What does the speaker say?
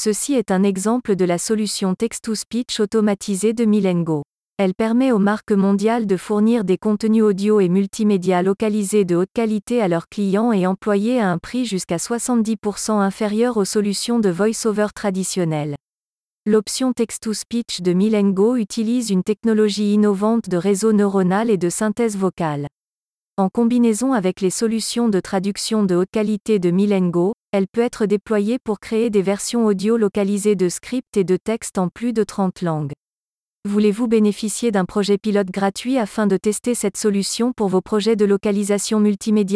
Ceci est un exemple de la solution Text-to-Speech automatisée de Milengo. Elle permet aux marques mondiales de fournir des contenus audio et multimédia localisés de haute qualité à leurs clients et employés à un prix jusqu'à 70% inférieur aux solutions de voice-over traditionnelles. L'option Text-to-Speech de Milengo utilise une technologie innovante de réseau neuronal et de synthèse vocale. En combinaison avec les solutions de traduction de haute qualité de Milengo, elle peut être déployée pour créer des versions audio localisées de scripts et de textes en plus de 30 langues. Voulez-vous bénéficier d'un projet pilote gratuit afin de tester cette solution pour vos projets de localisation multimédia ?